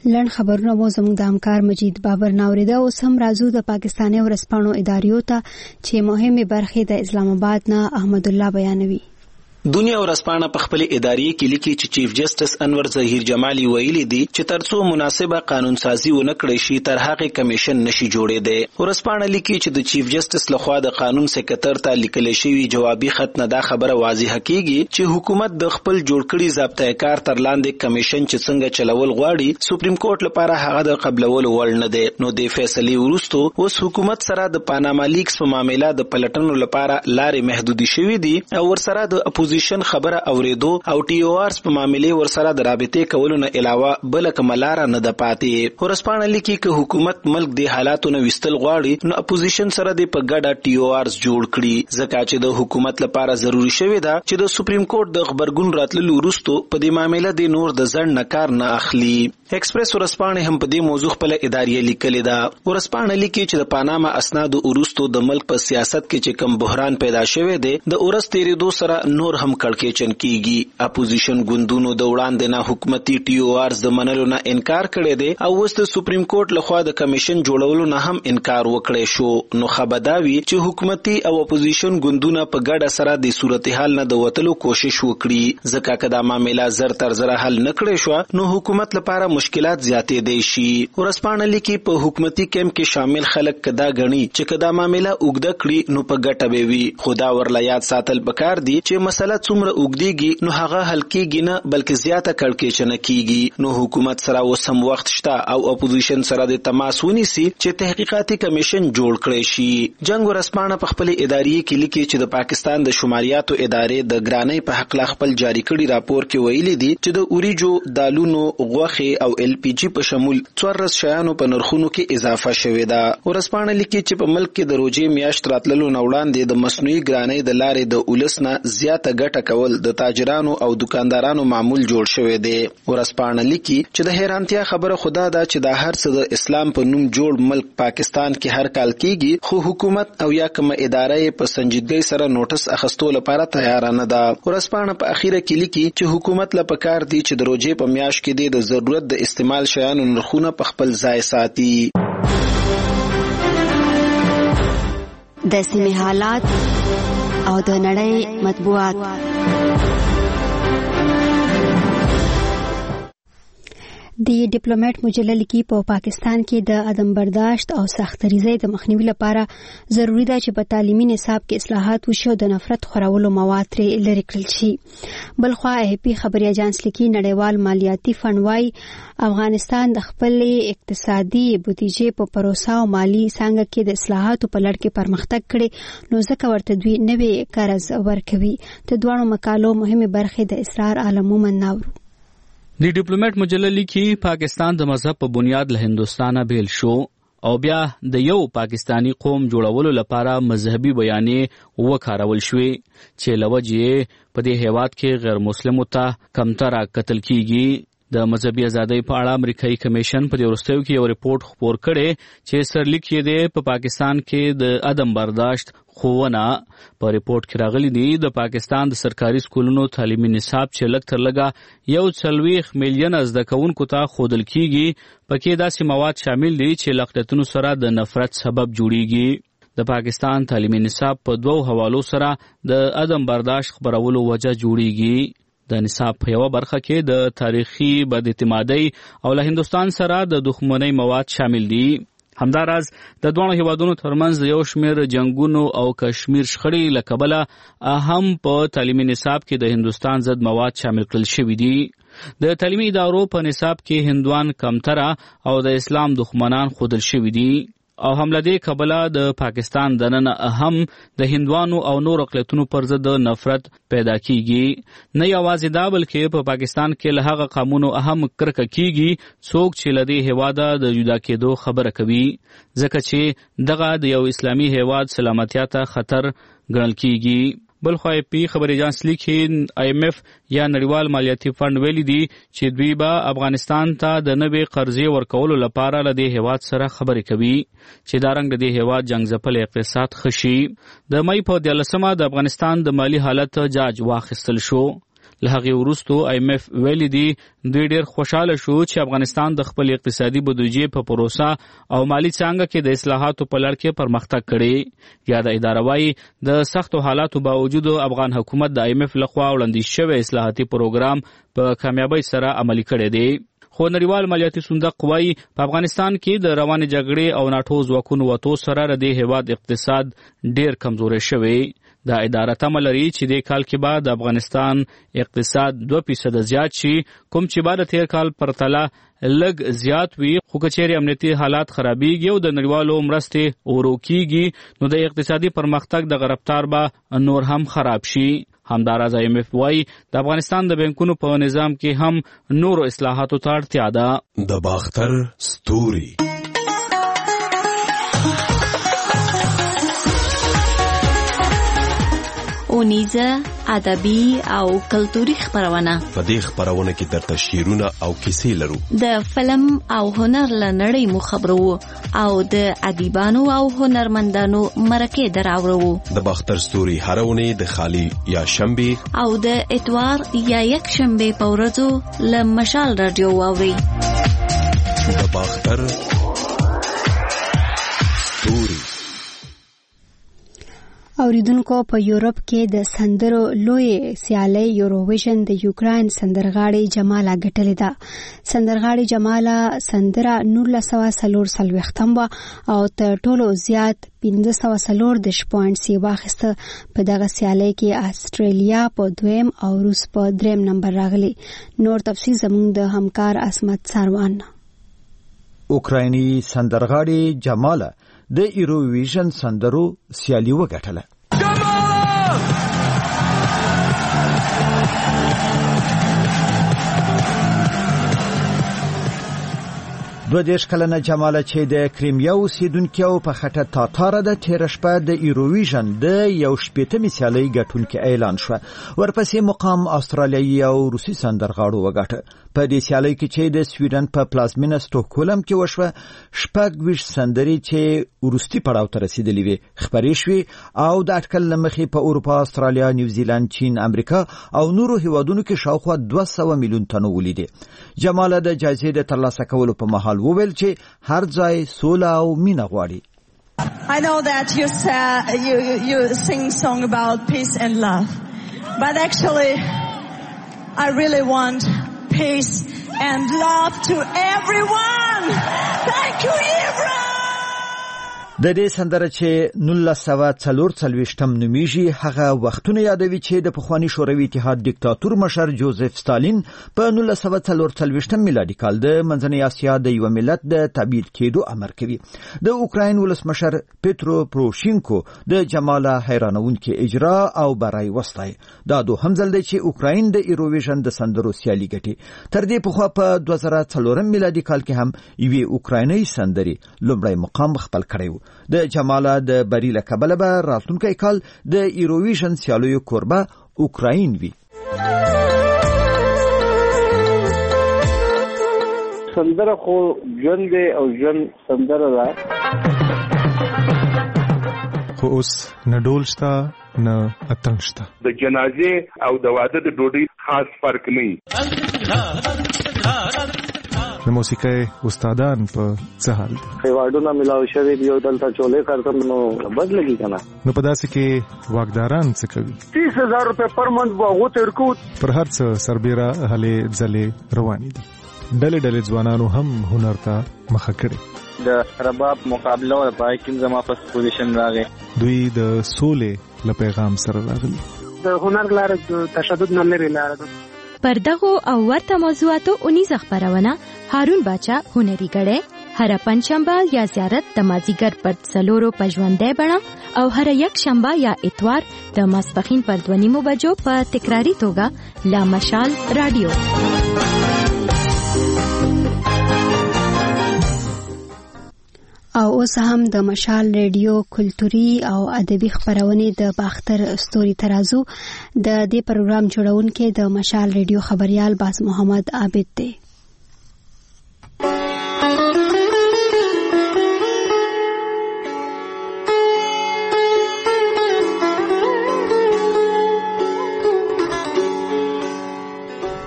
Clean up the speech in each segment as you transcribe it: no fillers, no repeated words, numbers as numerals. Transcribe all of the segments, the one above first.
لړ خبرونه مو زموږ د همکار مجید بابر ناوریده. اوس هم راځو د پاکستاني ورځپاڼو اداریو ته چې مهمه برخه د اسلام آباد نه احمد الله بیانوي. دنیا ورځپاڼه په خپل اداري کې لیکي چې چیف جسټس انور ظهیر جمالي ویلي دي چې ترڅو مناسبه قانون سازي ونه کړي شي تر هغه کمیشن نشي جوړېده. ورځپاڼه لیکي چې د چیف جسټس لخوا د قانون سکرټر ته لیکل شوی جوابي خط نه دا خبره واضحه کیږي چې حکومت د خپل جوړ کړي ضابطه کار تر لاندې کمیشن چې څنګه چلول غواړي سپریم کورټ لپاره هغه د قبلولو وړ نه دی. نو د فیصلې وروسته اوس حکومت سره د پاناما لیکس په معاملې د پلټنو لپاره لارې محدودي شوې دي او ورسره د اپوزیشن خبره اوریدو او ټي او آرز په معاملې ورسره د رابطې کولو نه علاوه بل کوم لار نه ده پاتې. ورځپاڼه لیکي چې حکومت ملک د حالاتو نه وستل غواړي نو اپوزیشن سره د په ګډه ټي او آرز جوړ کړي ځکه چې د حکومت لپاره ضروری شوی ده چې د سپریم کورټ د خبرګون راتللو وروسته په دې معاملې د نور د ځړ نه کار نه اخلي. ایکسپریس ورځپاڼه هم په دې موضوع خپل اداري لیکلې ده. ورځپاڼه لیکي چې د پاناما اسناد وروسته د ملک په سیاست کې چې کوم بحران پیدا شوی دی د اورس تیریدو سره نور هم کړکېچن کیږي. اپوزیشن ګوندونو د وړاندې نه حکومتي ټي او آرز د منلو نه انکار کړی دی او اوس د سپریم کورټ لخوا د کمیشن جوړولو نه هم انکار وکړی شو. نو خبرداوي چې حکومتي او اپوزیشن ګوندونه په ګډه سره د صورتحال نه د وتلو کوشش وکړي ځکه که دا معاملې زر تر زر حل نه کړی شو نو حکومت لپاره مشکلات زیاتې دی شي. ورځپاڼه لیکي په حکومتي کیمپ کې شامل خلک کدا غني چې کدا معاملې اوږده کړي نو په ګټه به وي. خدا ورلا یاد ساتل پکار دی چې مسله څومره اوږديږي نو هغه حل کیږي نه بلکې زیاته کړکېچن کیږي. نو حکومت سره وسم وخت شته او اپوزیشن سره د تماس ونیسي چې تحقیقاتي کمیشن جوړ کړي شي. جنگ ورځپاڼه په خپل اداري کې لیکي چې د پاکستان د شماریاتو ادارې د ګرانۍ په حق لا خپل جاری کړي راپور کې ویلي دي چې د اوریجو دالونو غوښه او ال پی جی په شمول 14 شیانو په نرخونو کې اضافه شوې ده. ورځپاڼه لیکي چې په ملک کې د روزي میاشت راتللو نه وړاندې د مصنوعي ګرانۍ د لارې د اولسنه زیاته ګټه کول د تاجرانو او دکاندارانو معمول جوړ شوی دی. ورځپاڼه لیکي چې د حیرانتیا خبره خدا ده چې دا هر څه د اسلام په نوم جوړ ملک پاکستان کې هر کال کیږي خو حکومت او یا کوم ادارې په سنجیدګۍ سره نوټس اخستو لپاره تیار نه ده. ورځپاڼه په اخیره کې لیکي چې حکومت لا پکار دی چې د روزي په میاشت کې د ضرورت د استعمال شیانو نرخونه په خپل ځای ساتي. د سیمې حالات او د نړۍ مطبوعات. د ډیپلوماټ مجله لیکي په پاکستان کې د عدم برداشت او سختریزۍ د مخنیوي لپاره ضروری ده چې په تعلیمي نصاب کې اصلاحات وشي او د نفرت خورولو مواد ترې لرې کړل شي. بلخوا AFP خبري اژانس لیکي نړیوال مالیاتي فند وايي افغانستان د خپل اقتصادي بودیجې په پروسه او مالی څنګه کې د اصلاحاتو په لړ کې پرمختګ کړي نو ځکه ورته دوی نوې قرض ورکوي. د دوه مقالو مهمه برخه د اسرار عالم مومن ناورو. دی ډیپلوماټ مجله لیکي پاکستان د مذهب په بنیاد له هندوستانه بیل شو او بیا د یو پاکستانی قوم جوړولو لپاره مذهبي بیانې وکارول شوې چې لوجې په دې هیواد کې غیر مسلمو ته کمتره قتل کیږي. د مذهبي ازادۍ په اړه امریکایي کمیشن په دې وروستیو کې یو ریپورت خپور کړی چې سرلیک یې دی په پاکستان کې د عدم برداشت خوونه. په ریپورت کې راغلي دي د پاکستان د سرکاري سکولونو تعلیمي نصاب چې لږ تر لږه 40 میلیون زده کوونکو ته ښودل کیږي پکې داسې مواد شامل دي چې له اقلیتونو سره د نفرت سبب جوړیږي. د پاکستان تعلیمي نصاب په دوو حوالو سره د عدم برداشت خبرولو وجه جوړیږي. د نصاب په یو برخه کې د تاریخي بد اعتمادۍ او له هندوستان سره د دښمنۍ مواد شامل دي. همداراز د دوه هیوادونو ترمنځ یو شمېر جنگونو او کشمیر شخړې له کبله هم په تعلیمي نصاب کې د هندوستان ضد مواد شامل کړل شوي دي. د تعلیمي ادارو په نصاب کې هندوان کمتره او د اسلام دښمنان ښودل شوي دي او حمله دې کبله د پاکستان دننه هم د هندوانو او نور اقلیتونو پر ضد نفرت پیدا کیږي. نه یوازې دا بلکې په پاکستان کې له هغه قومونو هم کرکه کیږي څوک چې له دې هیواده د جدا کېدو خبره کوي ځکه چې دغه د یو اسلامي هیواد سلامتیا ته خطر ګڼل کیږي. بلخوا AFP خبري اژانس لیکي IMF یا نړیوال مالیاتي فند ویلي دي چې دوی به افغانستان ته د نوې قرضې ورکولو لپاره له دې هیواد سره خبرې کوي چې دا رنګ د دې هیواد جنګ ځپل اقتصاد ښه شي. د مئی په 13 د افغانستان د مالی حالت جاج واخیستل شو له هغې وروسته IMF ویلي دي دوی ډېر خوشاله شو چې افغانستان د خپل اقتصادي بودیجې په پروسه او مالی څانګه کې د اصلاحاتو په لړ کې پرمختګ کړی. یاده اداره وايي د سختو حالاتو باوجود افغان حکومت د IMF لخوا وړاندیز شوی اصلاحاتي پروګرام په کامیابۍ سره عملي کړی دی. خو نړیوال مالیاتي صندوق وايي په افغانستان کې د روانې جګړې او ناټو ځواکونو وتو سره د دې هیواد اقتصاد ډېر کمزوری شوی. دا اداره تمه لري چې د کال کې بعد افغانستان اقتصاد 2% زیات شي، کوم چې بعد تیر کال پرتله لږ زیات وي. خو کچېرې امنیتي حالات خرابېږي او د نړیوالو مرستې ورو کېږي نو د اقتصادي پرمختګ د رفتار به نور هم خراب شي. همداراز IMF وايي د افغانستان د بانکونو په نظام کې هم نورو اصلاحاتو ته اړتیا ده. د باختر ستوري اونیزه ادبي او کلتوري خبرونه. په دې خبرونه کې درته شعرونه او کیسې لرو. د فلم او هنر لنړۍ مو خبرو او د ادیبانو او هنرمندانو مرکه دراورو. د باختر ستوري هرونه د خالی یا شنبه او د اتوار یا یک شنبه په ورځو له مشال رادیو واوري. د باختر ستوري. اوریدونکو په یورپ کې د سندرو لوی سیالي یوروویژن د یوکرين سندرغاړي جمالا ګټلې ده. سندرغاړي جمالا سندره 1940 او تر ټولو زیات 1540 پوینټس واخیسته. په دغه سیالي کې استرالیا په 2م او روس په 3م نمبر راغلي. نور تفصیل زموږ د همکار اسمت ساروان. اوکرایني سندرغاړي جمالا د ایروویژن سندرو سیالي وګټله. دو دیش کلنه جماله چې د کریمیا اوسیدونکي او په خټه تاتاره د تیر شپه د ایروویژن د یو شپېتمې سیالۍ ګټونکي اعلان شو. ورپسې مقام استرالیایي او روسي سندرغاړو وګټه. په دې سیالۍ کې چې د سویډن په پلازمینه سټوکهولم کې وشوه، شپږ ویشت سندرې چې وروستي پړاو ته رسیدلې وې خبرې شوې او د اټکل له مخې په اروپا، استرالیا، نیوزیلند، چین، امریکا او نورو هیوادونو کې شاوخوا 200 میلیون تنو ولیدې. جماله د جایزې د ترلاسه کولو په مهال وویل چې هر ځای سوله او مینه غواړي. I know that you sing song about peace and love, but actually I really want peace and love to everyone. Thank you, Ibra. د دې سندره چې 1940 نومیږي هغه وختونه یادوي چې د پخوانی شوروي اتحاد دیکتاتور مشر جوزف ستالین په 1944 میلادي کال د منځنۍ اسیا د یو ملت د تبعید کېدو امر کوي. د اوکراین ولسمشر پیترو پروشینکو د جمالا حیرانونکي اجرا او برای وستای. دا دوهم ځل دی چې اوکراین د ایروویژن د سندرو سیالي ګټي. تر دې پخوا په 2004 میلادي کال کې هم یوې اوکرایني سندري لومړی مقام خپل کړی و. د جمالا د بری له کبله به راتلونکی کال د ایروویژن سیالیو کوربه اوکراین وي. سندره خو ژوند دی او ژوند سندره ده. خو اوس نه ډول شته نه اتڼ شته. د جنازې او د واده د ډوډۍ خاص فرق نه. د موسیقۍ استادان په څه حال دي؟ ایوارډونه ملاوي شوي دي او دلته چولې کارتم نو بد لګي کنه. نو په داسې کې واګداران څه کوي؟ 30,000 روپے پر منث واغو تر کو پر هر څه سربېره هلې ځلې روانې دي. ډلې ډلې ځوانانو هم هنر ته مخه کړې. د رباب مقابله او پای کې زما په پوزیشن راغی. دوی د سولې له پیغام سره راغلي. د هنر لار تشدد نه لري لار. پر دغو او ورته موضوعاتو اونیزه خبرونه هارون باچا هنري غړې هر پنځشنبه یا زیارت د مازیګر پر څلورو په ژوندۍ بڼه او هر یک شنبه یا اتوار د ماسپښین پر 2:30 بجو په تکراری توګه لا مشال رادیو. او اوس هم د مشال ریډیو کلتوري او ادبي خبرونه د باختر ستوري ترازو د دې پروګرام جوړونکو د مشال ریډیو خبريال باز محمد عابد دی.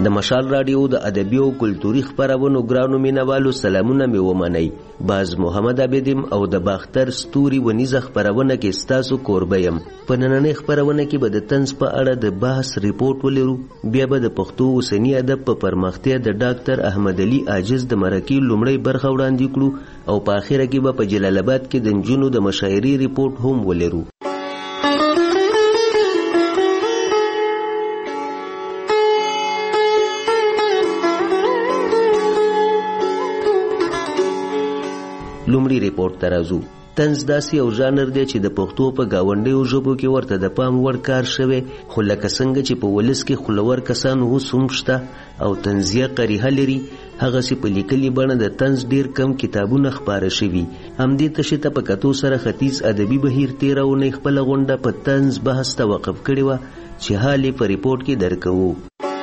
د مشال رادیو د ادبي او کلتوري خبرونو ګرانو مینوالو سلامونه مې ومنئ. باز محمد عبدیم او د باختر ستوري ونیزه خبرونه کې ستاسو کوربه یم. په نننۍ خبرونه کې به د طنز په اړه د بحث ریپورت ولرو. بیا به د پښتو اوسني ادب په پرمختیا د ډاکټر احمد علي عاجز د مرکې لومړی برخه وړاندې کړو او په اخره کې به په جلال آباد کې د نجونو د مشاعرې ریپورت هم ولرو. لومړی ریپورت ته راځو. طنز داسې یو ژانر دی چې د پښتو په ګاونډیو ژبو کې ورته د پام وړ کار شوی، خو لکه څنګه چې په ولس کې خولور کسان اوس هم شته او طنزیه قریحه لري، هغسې په لیکلي بڼه د طنز ډیر کم کتابونه خپاره شوي. همدې تشې ته په کتو سره ختیځ ادبي بهیر تېره اونۍ خپله غونډه په طنز بحث ته وقف کړې وه چې حال یې په ریپورټ کې درکوو.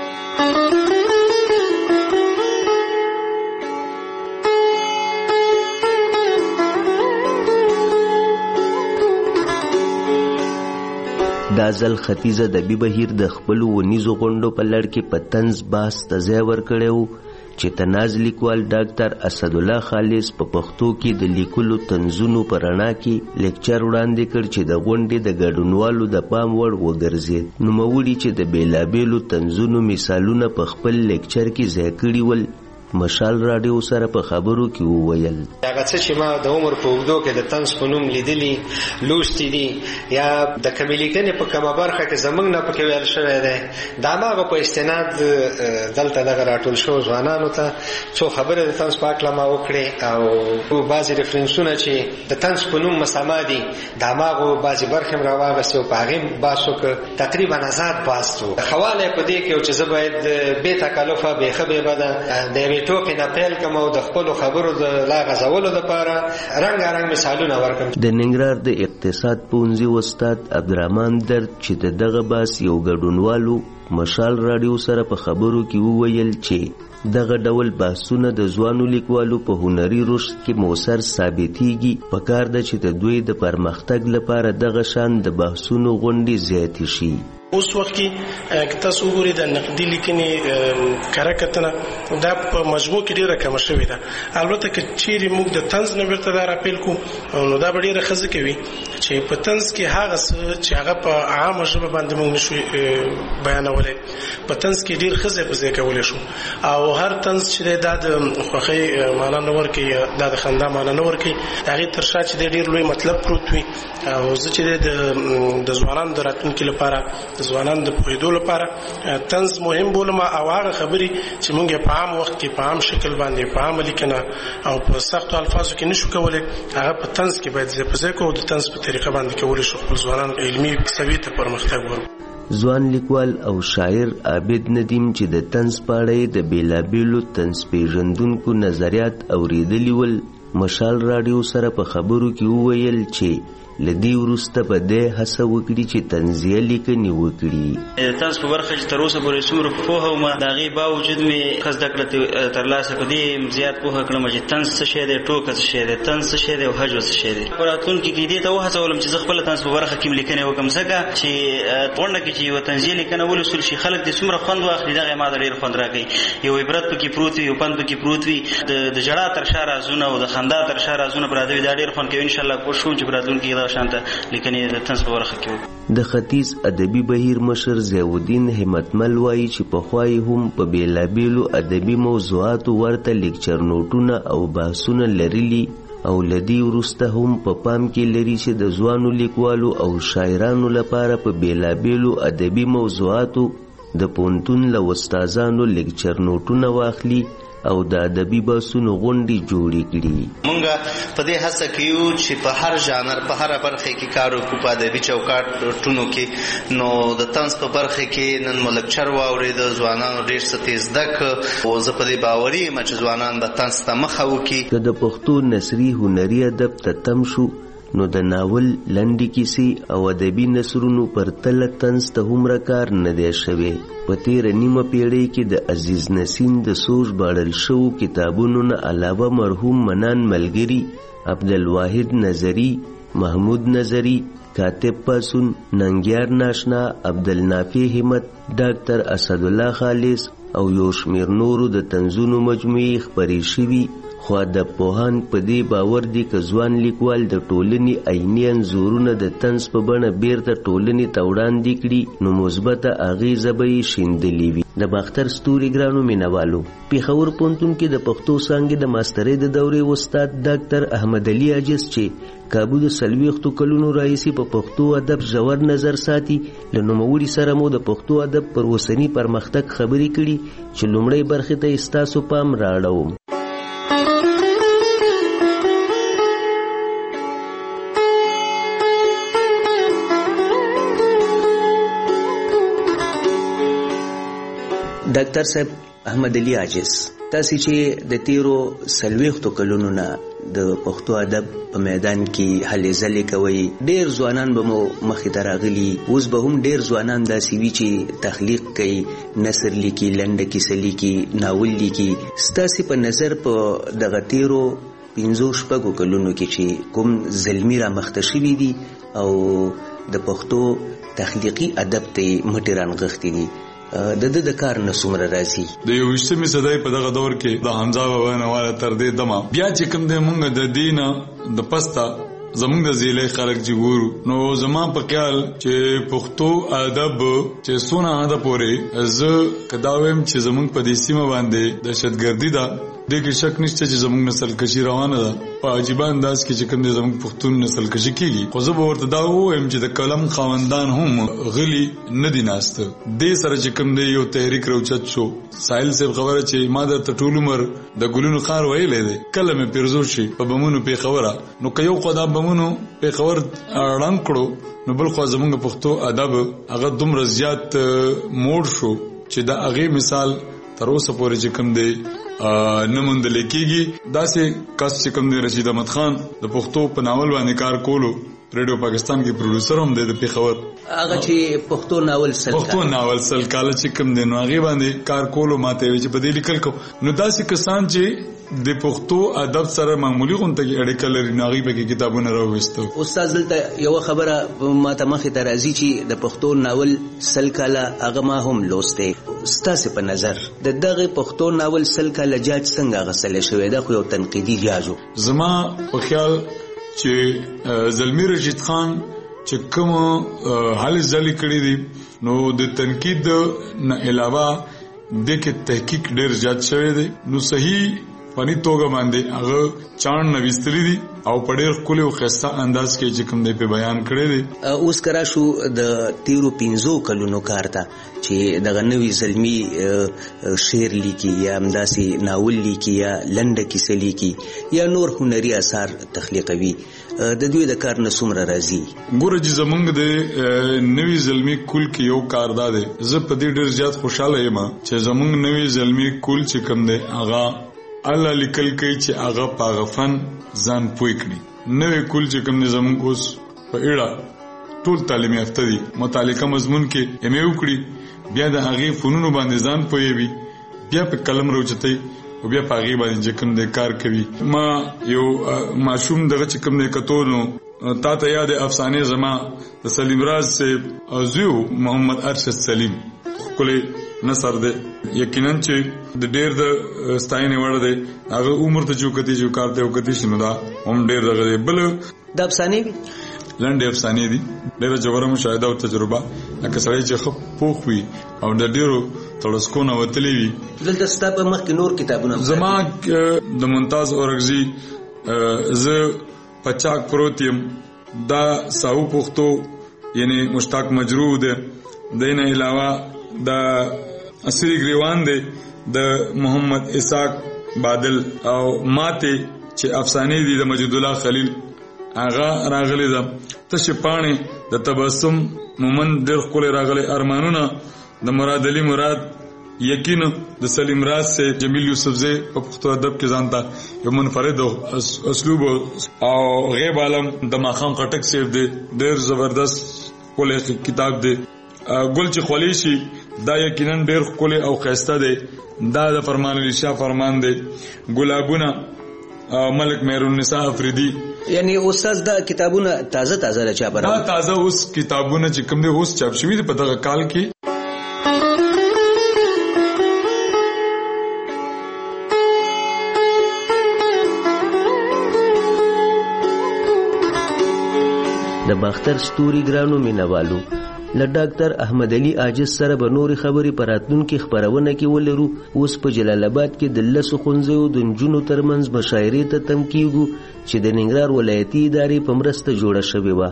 دا ځل ختیځ ادبي بهیر د خپلو ونیزو غونډو په لړ کې په طنز بحث ته ځای ورکړی و چې تناز لیکوال ډاکټر اسدالله خالص په پښتو کې د لیکلو طنزونو په رڼا کې لیکچر وړاندې کړ چې د غونډې د ګډونوالو د پام وړ وګرځېد. نوموړي چې د بېلابېلو طنزونو مثالونه په خپل لیکچر کې ځای کړي ول، مشال رادیو سره په خبرو کې وویل. هغه څه چې ما د عمر په اوږدو کې د طنز په نوم لیدلي لوستي دي یا د کمې لیکنې په کومه برخه کې زموږ نه پکې ویل شوی دی، د هماغه په استناد دلته دغه راټول شوو ځوانانو ته څو خبرې د طنز په هکله ما وکړې او بعضې ریفرنسونه چې د طنز په نوم مسما دي د هماغو بعضې برخې م راواغستې او په هغې بحث وکړه. تقریبا آزاد بحث و. ښه والی په دې کې و چې زه باید بې تکلفه بېښه بېبده د ټوکې نه پیل کوم او د خپلو خبرو د لا غځولو دپاره رنګارنګ مثالونه ورکړم. د ننګرهار د اقتصاد پوهنځي استاد عبدالرحمن درد چې د دغه بحث یو ګډونوالو مشال رادیو سره په خبرو کې وویل چې دغه ډول بحثونه د ځوانو لیکوالو په هنري رشد کې مؤثر ثابتېږي. پکار ده چې د دوی د پرمختګ لپاره دغه شان د بحثونو غونډې زیاتې شي. اوس وخت کې تاسو وګورئ د نقدي لیکنې کره کتنه دا په مجموع کې ډیره کمه شوې ده. البته که چیرې موږ د طنز نه بیرته دا راپیل کړو نو دا به ډیره ښه ځکه وي چې په طنز کې هغه څه چې هغه په عامه ژبه باندې موږ نشو بیانولی، په طنز کې ډیر ښه ځای په ځای کولی شو او هر طنز چې دی دا د خوښۍ معنا نه ورکوي، دا د خندا معنا نه ورکوي، د هغې تر شا چې دی ډیر لوی مطلب پروت وي. او زه چې دی د ځوانانو د راتلونکي لپاره د ځوانانو د پوهېدو لپاره طنز مهم بولم او هغه خبرې چې موږ یې په عام وخت کې په عام شکل باندې په عامه لیکنه او په سختو الفاظو کې نشو کولی، هغه په طنز کې باید ځای په ځای کوو، د طنز په طریقه باندې کولی شو خپل ځوانان علمي سویې ته پرمختګ ورکړو. ځوان لیکوال او شاعر عابد ندیم چې د طنز په اړه د بېلابېلو طنز پېژندونکو نظریات اورېدلي ول، مشال رادیو سره په خبرو کې وویل چې لدی وروسته په دې هڅه وکړي چې طنزیه لیکنې وکړي. طنز په برخه چې تر اوسه پورې څومره پوهه ومه د هغې باوجود مې ښه زده کړه ترلاسه په دې زیات پوهه کړم چې طنز څه شی دی، ټوکه څه شی دی، طنز څه شی دی او هجو څه شی دی. په راتلونکي کې دې ته وهڅولم چې زه خپله طنز په برخه کې لیکنې وکړم، ځکه چې غونډه کې چې یوه طنزیه لیکنه ولوستل شي خلک دې څومره خوند واخلي، دغه ما ته ډېر خوند راکوي. یو عبرت پکې پروت وي، یو پند پکې پروت وي، د ژړا تر شا رازونه او د خندا تر شا رازونه پراته وي. دا ډېر خوند کوي. انشاءالله کوشش کوم چې په راتلونکي کې دغه شانته لیکنې د طنز په برخه کې وکړو. د ختیځ ادبي بهیر مشر ضیاءالدین همتمل وایي چې پخوا یې هم په بېلابېلو ادبي موضوعاتو ورته لیکچر نوټونه او بحثونه لرلي او لدی وروسته هم په پام کې لري چې د ځوانو لیکوالو او شاعرانو لپاره په بېلابېلو ادبي موضوعاتو د پوهنتون له استادانو لیکچر نوټونه واخلي او د ادبي بحثونو غونډې جوړې کړي. مونږ په دې هڅه کوو چې په هر ژانر په هر برخه کې کار وکړو په ادبي چوکاټونو کې. نو د طنز په برخه کې نن مو لیکچر واورېد، ځوانانو ډېر څه تېز زده کړه او زه په دې باوري یم چې ځوانان به طنز ته مخه وکړي. که د پښتو نثري هنري ادب ته تم شو نو د ناول لنډې کیسې او ادبي نثرونو پرتله طنز ته هومره کار نه دی شوی. په تېره نیمه پیړۍ کې د عزیز نسیم د سوچ باړل شوو کتابونو نه علاوه مرحوم منان ملګري، عبدالواحد نظري، محمود نظري، کاتب پاسون، ننګیار ناشنا، عبدالنافع همت، ډاکټر اسدالله خالص او یو شمیر نورو د طنزونو مجموعې خپرې شوي، خو ادبپوهان په دې باور دي که ځوان لیکوال د ټولنې عیني انځورونه د طنز په بڼه بیرته ټولنې ته وړاندې کړي نو مثبته اغیزه به یې شیندلې وي. د باختر ستوري ګرانو مینوالو، پېښور پوهنتون کې د پښتو څانګې د ماسترۍ د دورې استاد ډاکټر احمد علي عاجز چې کابو د 40 کلونو راهیسې په پښتو ادب ژور نظر ساتي، له نوموړي سره مو د پښتو ادب پر اوسني پرمختګ خبرې کړي چې لومړۍ برخې ته یې ستاسو پام رااړوم. ډاکټر صاحب احمد علي عاجز، تاسو چې د تیرو 40 کلونو نه د پښتو ادب په میدان کې هلې ځلې کوي، ډېر ځوانان به مو مخې ته راغلي، اوس به هم ډېر ځوانان داسې وي چې تخلیق کوي، نثر لیکي، لنډه کیسه لیکي، ناول لیکي. ستاسې په نظر په دغه تیرو 5-6 کلونو کې چې کوم زلمي رامخته شوي دي او د پښتو تخلیقي ادب ته مټې رانغښتې دي، د کار نه څومره راځي؟ د 21مې صدۍ په دغه دور کې د حمزه بابا نواله تر دې دمه بیا چې کوم د مونږ د دینه د پستا زمونږ د زیلې خلک چې ګورو نو زما په خیال چې پښتو ادب چې سونه اده پورې زه کداویم چې زمونږ په دې سیمه باندې دهشتګردي ده، دغه شک نشته چې زمونږ نسل کشي روانه ده په عجیب انداز کې چې کوم د زمونږ پښتون نسل کشي کیږي. خو زه به ورته دا وایم چې د قلم خاوندان هم غلي نه دي ناست، دې سره چې کوم دی یو تحریک راوچت شو. ساحل صاحب خبره چې ما د ټول عمر د ګلونو خار ویلې ده، کله مې پیرزو شي په بمونو په خبره نو که یو خدا بمونو په خبر اړم کړو نو بل خو زمونږ پښتو ادب هغه دومره زیات موړ شو چې دا هغه مثال تر اوسه پورې چې کوم دی نه موندل کېږي. داسې کس چې کوم دی رشید احمد خان د پښتو په ناول باندې کار کولو، ریډیو پاکستان کې پروډوسر هم دی د پیښور، هغه چې پښتو ناول سل کال چې کوم دی نو هغه باندې کار کولو ماته وی چې په دې لیکل کو نو داسې کسان چې د پښتو ادب سره معمولی غونډه کې اړیکه لري، ناغي به کتابونه راوېستو. استاد دلته یو خبره ماته مخې ته راځي چې د پښتو ناول سل کاله هغه ما هم لوسته، ستاسو په نظر د دغه پښتو ناول سل کاله جاج څنګه غسل شوی دا خو یو تنقیدي جاجو؟ زما په خیال چې زلمی رشید خان چې کوم حل ځلې کړی دي نو د تنقید نه علاوه د کې تحقیق ډېر زیات شوی دی، نو صحیح فني توګه باندې هغه چاڼ نوستلی دي او په ډېر ښکلي او ښایسته انداز کې چې کوم دی په بیان کړی دی. اوس کرا شو د تیرو 5 کلونو کار ته چې دغه نوی زلمی شعر لیکي یا همداسې ناول لیکي یا لنډه کیسه لیکي یا نور هنري اثار تخلیقوي، د دوی د کار نه څومره راځي؟ ګوره چې زمونږ د نوی زلمی کول کې یو کار دا دی، زه په دې ډېر زیات خوشحاله یم چې زمونږ نوی زلمی کول چې کوم دی هغه الله لیکل کوي چې هغه پاغفن ځان پوي کړي. نوې کول چې کوم نظام اوس په اړه ټول تعلیمي یافته دي، متعلقه مضمون کې ایم ای وکړي، بیا د هغه فنونو باندې ځان پوي، بیا په قلم راوچتي او بیا په هغه باندې چې کوم د کار کوي. ما یو معشوم دغه چې کوم نه کتونو تا ته یاد افسانه زما د سلیم راز سے زیو محمد ارشد سلیم کله نصر ده، یقینا چې د ډېر د ستاینې وړ دی، هغه عمر ته چوکتی جو کارته وکتی شنو دا هم ډېر دغه بل د افسانې لنډې افسانې دي، ډېره جوړه مشاهده او تجربه لکه سړی چې خپ پوخ وي او د ډېرو تړسکونه وتلی وي. دلته ستا په مخ کې نور کتابونه زما د ممتاز اورغزي زه پچاک پروت یم، دا ساو پښتو یعنی مشتاق مجروح ده، دینه علاوه دا اصلي گریوان دی د محمد اسحاق بادل او ماته چې افسانې دي د مجید الله خلیل هغه راغلي ده، تشپانه د تبسم مومن ډېر خپل راغلي، ارمانونه د مراد علي مراد، یقین د سلیم راز سے جمیل یوسفزئی په پښتو ادب کې ځانته یو منفرد اسلوب او غیب عالم د ماخام خټک سیف دی، ډېر زبردست ولې کتاب دی. ګل چې خولي شي دا یقینا ډېر ښکلی او ښایسته دی، دا د فرمان علی شاه فرمان دی. ګلابونه ملک مهرالنساء افریدي، یعنی استاد دا کتابونه تازه چاپ راغلي، دا تازه اوس کتابونه چې کوم دي اوس چاپ شوي دي په دغه کال کې. د باختر ستوري ګرانو مینوالو له ډاکټر احمد علي عاجز سره به نورې خبرې په راتلونکي خپرونه کې ولرو. اوس په جلال آباد کې د 10 ښوونځیو د نجونو ترمنځ مشاعرې ته تم کیږو چې د ننګرهار ولایتي ادارې په مرسته جوړه شوې وه.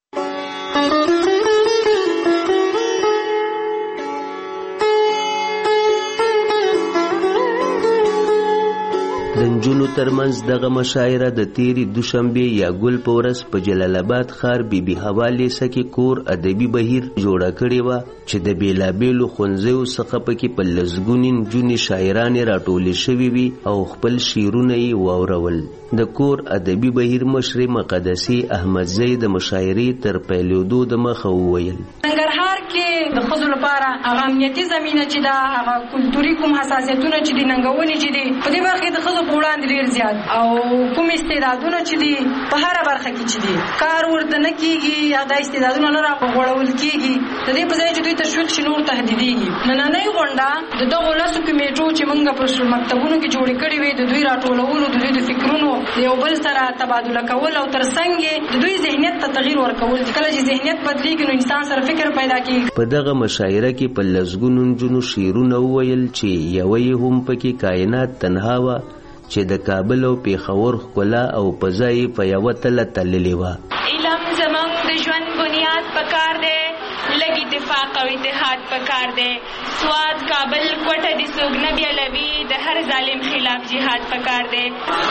د نجونو ترمنځ دغه مشاعره د تیرې دوشنبې یا ګل په ورځ په جلال آباد ښار بي بي حوا لیسه کې کور ادبي بهیر جوړه کړې وه چې د بېلابېلو ښوونځیو څخه پکې په لسګونې نجونې شاعرانې راټولې شوې وي او خپل شعرونه یې واورول. د کور ادبي بهیر مشرې مقدسي احمدزۍ د مشاعرې تر پیلېدو د مخه وویل: ننګرهار کې د ښځو لپاره هغه امنیتي زمینه چې ده، هغه کلتوري کوم حساسیتونه چې دي، ننګونې چې دي، په دې برخه کې د ښځو په وړاندې ډېر زیات او کوم استعدادونه چې دي په هره برخه کې چې دي کار ورته نه کېږي یا دا استعدادونه نه راغوړول کېږي. د دې په ځای چې دوی تشویق شي نور تهدیدېږي. نننۍ غونډه د دغو 10 کمیټو چې موږ په مکتبونو کې جوړې کړې وې د دوی راټولولو، د دوی د فکرونو یو بل سره تبادله کول او ترڅنګ د دوی ذهنیت ته تغییر ورکول. کله چې ذهنیت بدلېږي نو انسان سره فکر پیدا کېږي. په دغه مشاعره کې په لسګونو نجونو شعرونه وویل چې یوه یې هم پکې کائنات تنها وه چې د کابل او پېښور ښکلا او فضا یې په یوه تله تللې وه. علم زموږ د ژوند بنیاد پکار دی، لږ اتفاق او اتحاد پکار دی. سواد کابل کوټه د څوک نه بیلوي، د هر ظالم خلاف جهاد پکار دی.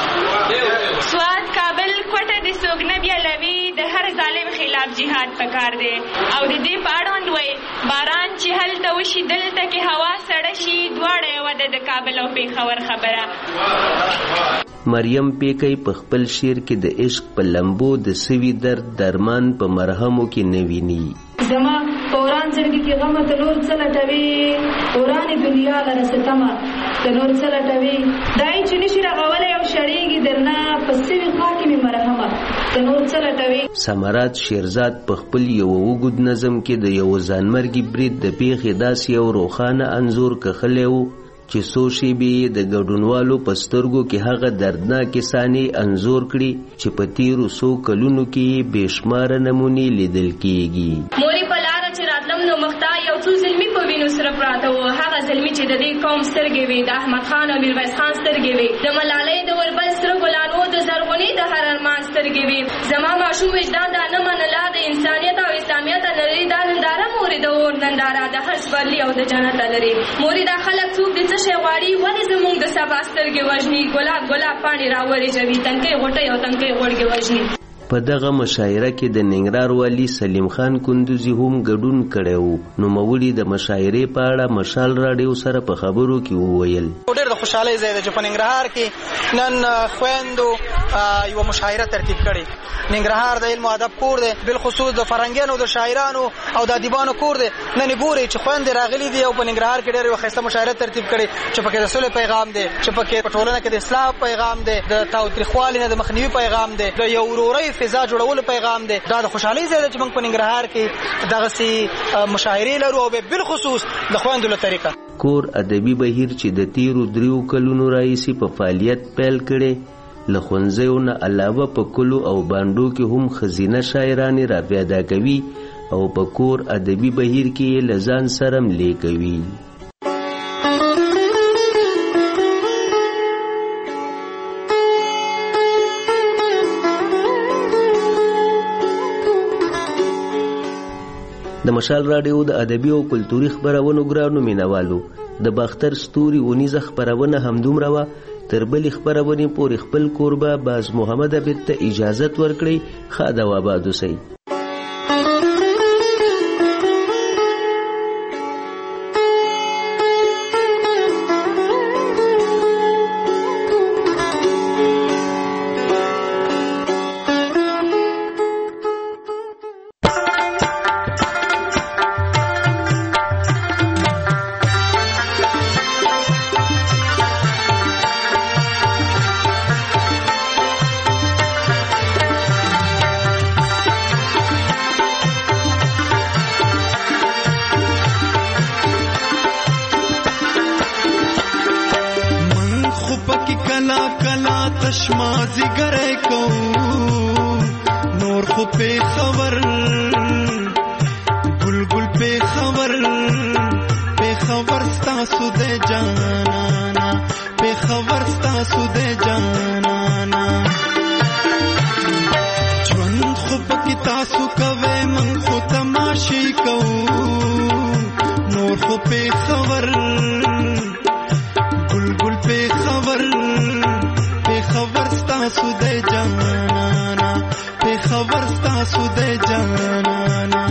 سواد کابل کوټه د څوک نه بیلوي، د هر ظالم خلاف جهاد پکار دی. او د دې په اړوند وایي باران چې هلته وشي دلته کې هوا سړه شي، دواړه یوه ده د کابل او پېښور خبره. مریم پیکی په خپل شعر کې د عشق په لمبو د سوي درد درمان په مرهمو کې نه ویني. زما په وران زړګي کې غمه ته نور څه لټوي، ورانې دنیا لره ستمه ته نور څه لټوي، دای چې نشي رغولی او شړېږي درنه په سوي خوا کې مې مرهمه ته نور څه لټوي. سمرات شیرزاد په خپل یو اوږد نظم کې د یو ځانمرګي برید د پیښې داسې یو روښانه انځور کښلی و چې څو شېبې د ګډونوالو په سترګو کې هغه دردناکې صحنې انځور کړي چې په تېرو څو کلونو کې یې بې شماره نمونې لیدل کېږي. مورې په لاره چې راتلم نو مخته یو څو زلمي په وینو سره پراته وو. هغه زلمي چې د دې قوم سترګې وې، د احمد خان او میرویس خان سترګې وې، د ملالۍ د وربل سره ګلان وو، د زرغونې د هر ارمان سترګې وې. زما ماشوم وجدان دا نه منله د انسانیت او اسلامیت لري، دا ننداره مورې د اور ننداره د هر سپرلي او د جنت لري. مورې دا خلک څوک دي څه شی غواړي، ولې زموږ د سبا سترګې وژني، ګلاب ګلاب پاڼې راورېژوي، تنکۍ غوټۍ او تنکۍ غوړګې وژني. په دغه مشاعره کې د ننګرهار والي سلیم خان کندوزي هم ګډون کړی و. نوموړي د مشاعرې په اړه مشال راډیو سره په خبرو کې وویل: ډېر د خوشحالۍ ځای دی چې په ننګرهار کې نن خویندو یوه مشاعره ترتیب کړې. ننګرهار د علم او ادب کور دی، بالخصوص د فرهنګیانو د شاعرانو او د ادیبانو کور دی. نن ګورئ چې خویندې راغلي دي او په ننګرهار کې ډېر یوه ښایسته مشاعره ترتیب کړې چې پکې د صلح پیغام دی، چې پکې په ټولنه کې د اصلاح پیغام دی، د تاوتریخوالي نه د مخنیوي پیغام دی، د یو ورورۍ فضا جوړولو پیغام دی. دا د خوشحالۍ ځای دی چې موږ په ننګرهار کې دغسې مشاعرې لرو او بالخصوص د خویندو له طریقه. کور ادبي بهیر چې د تیرو 3 کلونو راهیسې په فعالیت پیل کړی، له ښوونځیو نه علاوه په کلو او بانډو کې هم ښځینه شاعرانې را پیدا کوي او په کور ادبي بهیر کې یې له ځان سره ملې کوي. د مشال راډیو د ادبي او کلتوري خبرونو ګرانو مینوالو، د باختر ستوري ونیزه خبرونه همدومره وه. تر بلې خبرونې پورې خپل کوربه باز محمد عبید ته اجازت ورکړئ. ښه د آباد اوسئ. کلا کلا تشمازی گرے کو نو نور خو په خبر بلبل په خبر ستاسو د جانانا په خبر ستاسو د جانانا ژوند خو پکې تاسو کوئ من خو تماشې کوو نور خو په خبر بلبل په خبر ستاسو د جانانا په خبر ستاسو د جانانا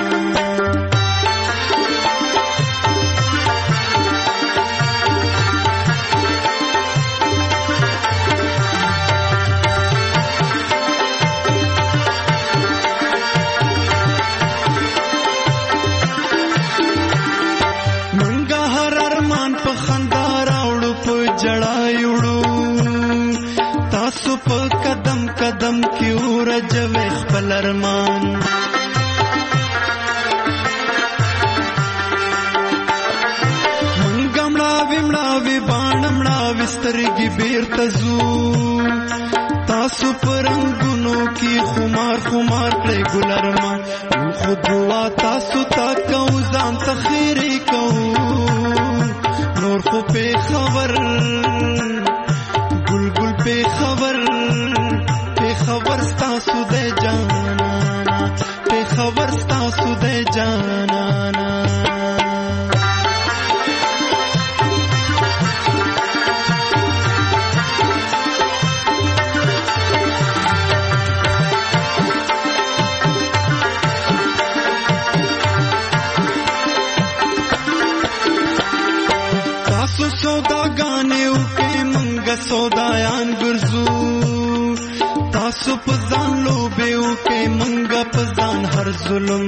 قدم کی ورجوي خپل ارمان مړاوي باڼه سترګې بیرته ځو تاسو پرنګونو کې خمار کړئ ګل ارمان خو دعا تاسو ته کوو ځان ته خیرې کوو نور خو په خبر بلبل په خبر ستاسو د جانانا په خبر ستاسو د جانانا تاسو سوداګانې وکړئ موږ سودایان ګرځو تاسو په ځان لوبې وکړئ موږ په ځان هر ظلم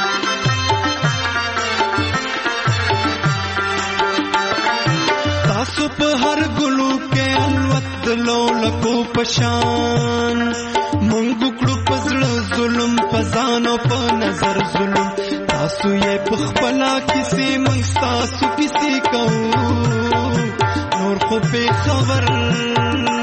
تاسو په هر ګلو کې الوت د لولکو په شان موږ کړو په زړه ظلم په ځان او په نظر ظلم تاسو یې په خپله کیسې موږ ستاسو کیسې کوو نور خو په خبر